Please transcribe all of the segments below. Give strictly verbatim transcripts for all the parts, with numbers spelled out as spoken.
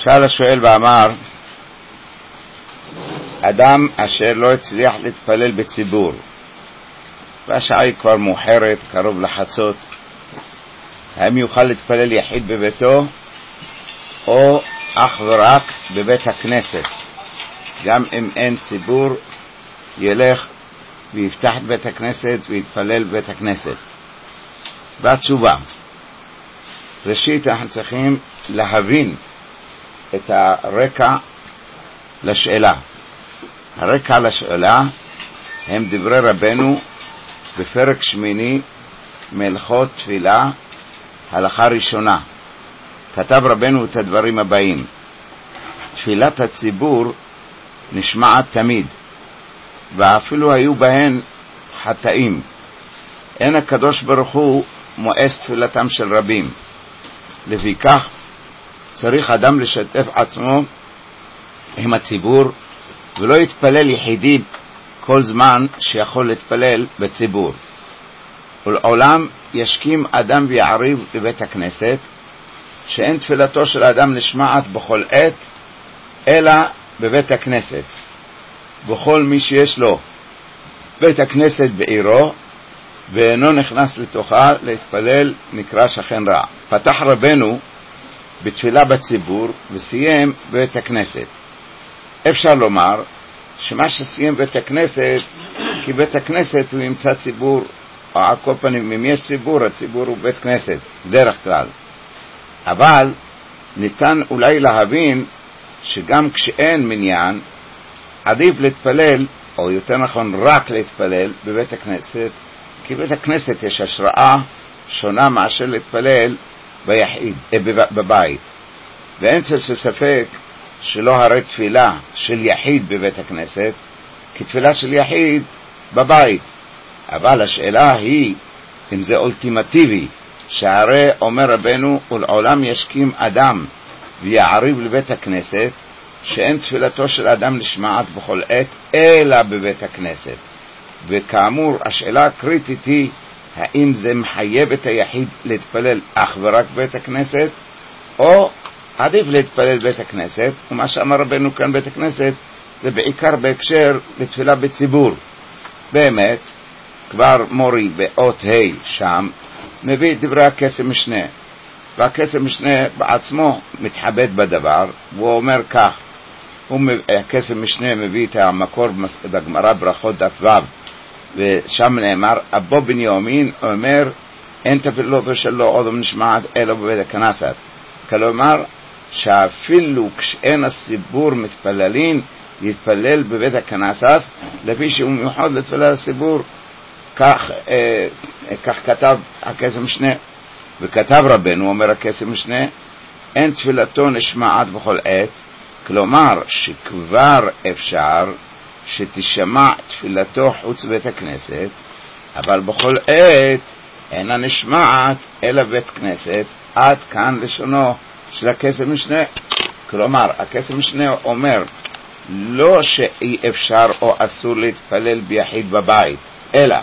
שאל השואל ואמר, אדם אשר לא הצליח להתפלל בציבור, והשעה היא כבר מאוחרת, קרוב לחצות, האם יוכל להתפלל יחיד בביתו או אך ורק בבית הכנסת? גם אם אין ציבור, ילך ויפתח את בית הכנסת ויתפלל בבית הכנסת. והתשובה, ראשית אנחנו צריכים להבין את הרקע לשאלה. הרקע לשאלה הם דברי רבנו בפרק שמיני מהלכות תפילה, הלכה ראשונה. כתב רבנו את הדברים הבאים: תפילת הציבור נשמעת תמיד, ואפילו היו בהן חטאים. אין הקדוש ברוך הוא מואס תפילתם של רבים. לפיכך צריך אדם לשתף עצמו עם הציבור, ולא יתפלל יחידי כל זמן שיכול להתפלל בציבור. ולעולם ישכים אדם ויעריב לבית הכנסת, שאין תפילתו של אדם נשמעת בכל עת אלא בבית הכנסת. בכל מי שיש לו בית הכנסת בעירו ואינו נכנס לתוכה להתפלל נקרא שכן רע. פתח רבנו בתפילה בציבור וסיים בית הכנסת. אפשר לומר שמה שסיים בית הכנסת, כי בית הכנסת הוא ימצא ציבור, או על כל פנים אם יש ציבור, הציבור הוא בית כנסת דרך כלל. אבל ניתן אולי להבין שגם כשאין מניין, עדיף להתפלל, או יותר נכון רק להתפלל בבית הכנסת, כי בבית הכנסת יש השראה שונה מאשר להתפלל ביחיד, בבית. ואין צל ספק שלא הרי תפילה של יחיד בבית הכנסת כתפילה של יחיד בבית. אבל השאלה היא אם זה אולטימטיבי, שהרי אומר רבנו, ולעולם ישכים אדם ויעריב לבית הכנסת, שאין תפילתו של אדם נשמעת בכל עת אלא בבית הכנסת. וכאמור השאלה הקריטית היא האם זה מחייב את היחיד להתפלל אך ורק בית הכנסת, או עדיף להתפלל בית הכנסת. ומה שאמר רבנו כאן בית הכנסת זה בעיקר בהקשר לתפילה בציבור. באמת כבר מורי באות ה' שם מביא את דברי הקסם משנה, והקסם משנה בעצמו מתחבט בדבר, והוא אומר כך, הקסם משנה מביא את המקור בגמרא ברכות דף ו', ושם נאמר, אבו בנימין אומר, אין תפילתו שלו עוד נשמעת אלא בבית הכנסת. כלומר שאפילו כשאין הציבור מתפללים, יתפלל בבית הכנסת, לפי שהוא מיוחד לתפילת הציבור. כך, אה, כך כתב הקסם משנה. וכתב רבנו, אומר הקסם משנה, אין תפילתו נשמעת בכל עת, כלומר שכבר אפשר שתשמע תפילתו חוץ בית הכנסת, אבל בכל עת אינה נשמעת אלא בית כנסת. עד כאן לשונו של הקסם משנה. כלומר הקסם משנה אומר לא שאי אפשר או אסור להתפלל ביחיד בבית, אלא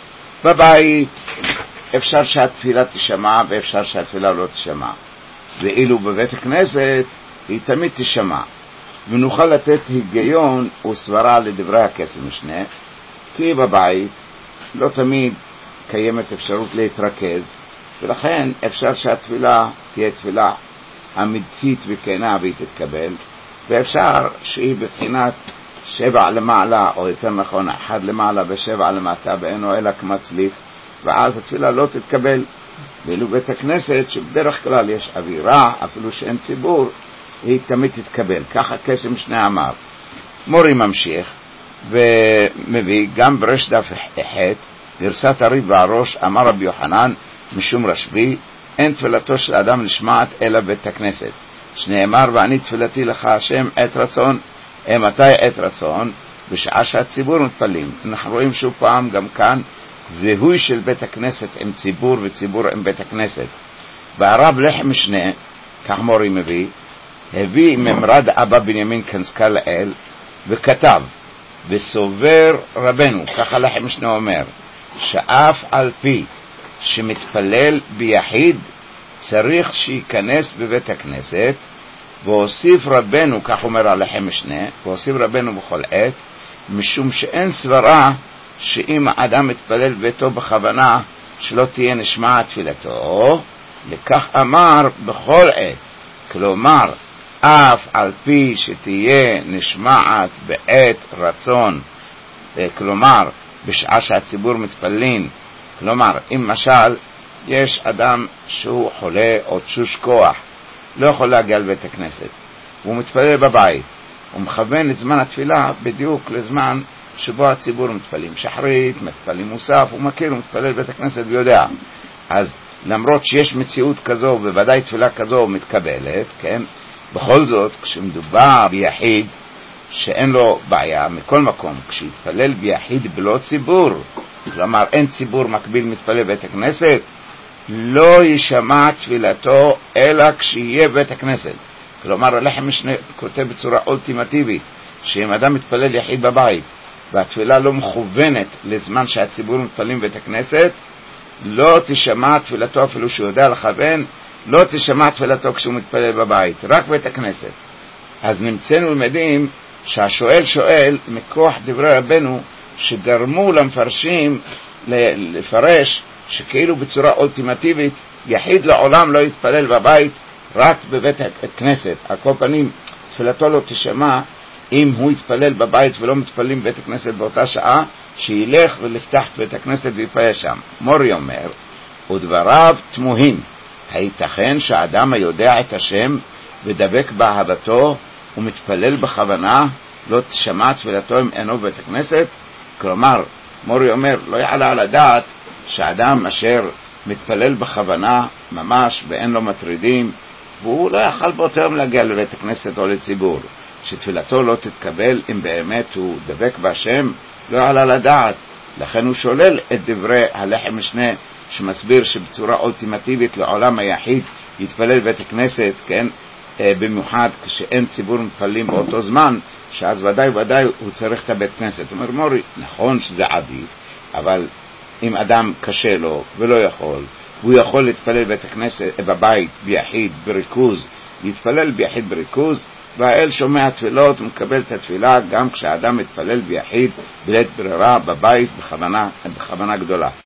בבית אפשר שהתפילה תשמע ואפשר שהתפילה לא תשמע, ואילו בבית הכנסת היא תמיד תשמע. ונוכל לתת היגיון וסברה לדברי הקסם משנה, כי בבית לא תמיד קיימת אפשרות להתרכז, ולכן אפשר שהתפילה תהיה תפילה אמיתית וכנה והיא תתקבל, ואפשר שהיא בבחינת שבע למעלה, או יותר נכון אחד למעלה ושבע למטה, ואינו אלא כמצליף, ואז התפילה לא תתקבל. ואילו בית הכנסת שבדרך כלל יש אווירה, אפילו שאין ציבור, היא תמיד תתקבל. ככה הקסם משנה אמר. מורי ממשיך ומביא גם ברש דף ח', גרסת הריב והראש, אמר רבי יוחנן משום רשב"י, אין תפילתו של אדם נשמעת אלא בית הכנסת, שנאמר ואני תפילתי לך השם עת רצון. מתי עת רצון? בשעה שהציבור מתפלים. אנחנו רואים שוב פעם גם כאן זיהוי של בית הכנסת עם ציבור וציבור עם בית הכנסת. והרב לחם משנה, כך מורי מביא, הביא ממרד אבא בנימין כנסקה לאל וכתב וסובר רבנו, ככה לחם משנה אומר, שאף על פי שמתפלל ביחיד צריך שייכנס בבית הכנסת, והוסיף רבנו, כך אומר הלחם משנה, והוסיף רבנו בכל עת, משום שאין סברה שאם האדם מתפלל ביתו בכוונה שלא תהיה נשמעת תפילתו, לכך אמר בכל עת. כלומר, אף על פי שתהיה נשמעת בעת רצון, כלומר, בשעה שהציבור מתפללים, כלומר, אם משל יש אדם שהוא חולה או תשוש כוח, לא יכול להגיע לבית הכנסת, הוא מתפלל בבית, הוא מכוון את זמן התפילה בדיוק לזמן שבו הציבור מתפלים שחרית, מתפלים מוסף, הוא מכיר, הוא מתפלל בבית הכנסת ויודע. אז למרות שיש מציאות כזו, ובוודאי תפילה כזו מתקבלת, כן? בכל זאת, כשמדובר ביחיד שאין לו בעיה, מכל מקום, כשיתפלל ביחיד בלא ציבור, כלומר אין ציבור מקביל מתפלל בבית הכנסת, לא ישמע תפילתו אלא כשיהיה בית הכנסת. כלומר, הלחם משנה כותב בצורה אולטימטיבית, שאם אדם מתפלל יחיד בבית, והתפילה לא מכוונת לזמן שהציבור מתפלים בבית הכנסת, לא תשמע תפילתו אפילו שהוא יודע לכוון, לא תשמע תפילתו כשהוא מתפלל בבית, רק בית הכנסת. אז נמצאנו למדים שהשואל שואל מכוח דברי רבנו שגרמו למפרשים לפרש שכאילו בצורה אולטימטיבית יחיד לעולם לא יתפלל בבית, רק בבית הכנסת. על כל פנים תפילתו לא תשמע אם הוא יתפלל בבית ולא מתפללים בבית הכנסת באותה שעה, שילך ולפתח בית הכנסת ויפעל שם. מורי אומר, ודבריו תמוהים, הייתכן שהאדם היודע את השם ודבק באהבתו ומתפלל בכוונה לא תשמע תפילתו אם אינו בבית הכנסת? כלומר, מורי אומר, לא יעלה על הדעת שאדם אשר מתפלל בכוונה ממש ואין לו מטרידים, והוא לא יכל באותו יום להגיע לבית הכנסת או לציבור, שתפילתו לא תתקבל אם באמת הוא דבק בהשם, לא יעלה על הדעת. לכן הוא שולל את דברי הלחם משנה שמסביר שבצורה אולטימטיבית לעולם היחיד יתפלל בית הכנסת, כן, במיוחד כשאין ציבור מתפללים באותו זמן, שאז ודאי ודאי הוא צריך את הבית כנסת. אומר מורי, נכון שזה עדיף, אבל אם אדם קשה לו ולא יכול, הוא יכול להתפלל בית הכנסת בבית ביחיד בריכוז, להתפלל ביחיד בריכוז, והאל שומע תפילות ומקבל את התפילה גם כשאדם מתפלל ביחיד בלית ברירה בבית בכוונה, בכוונה גדולה.